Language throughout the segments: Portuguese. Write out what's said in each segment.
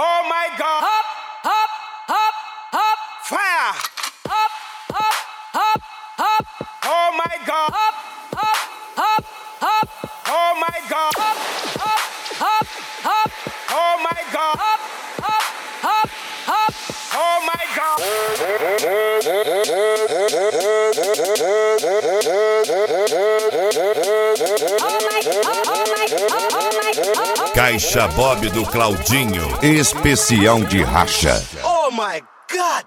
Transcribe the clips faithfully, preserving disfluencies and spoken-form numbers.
Oh my God. Hop, hop, hop, hop. Fire. Hop, hop, hop, hop. Oh my God. Hop, hop, hop, hop. Oh my God. Hop, hop, hop, hop. Oh my God. Hop, hop, hop, hop. Oh my God. Caixa Bob do Claudinho, especial de racha. Oh my God.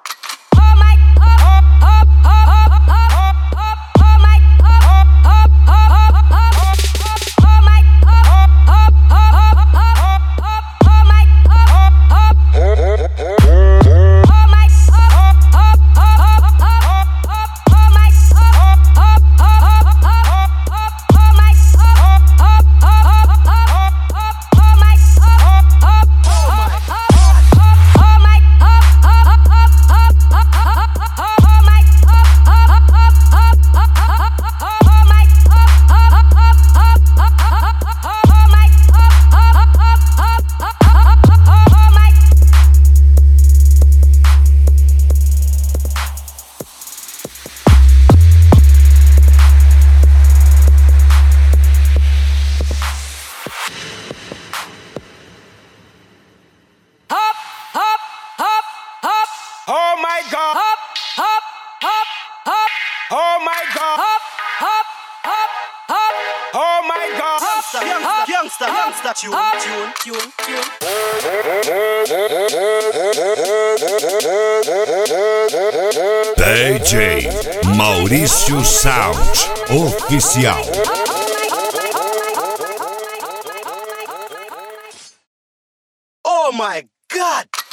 Oh my God. Hop, hop, hop, hop. Oh my God. Hop, hop, hop, hop. Oh my God. Hop, Youngster, hop, youngster, tune, hop. tune, tune, tune. D J Maurício Sound Oficial. Oh my God.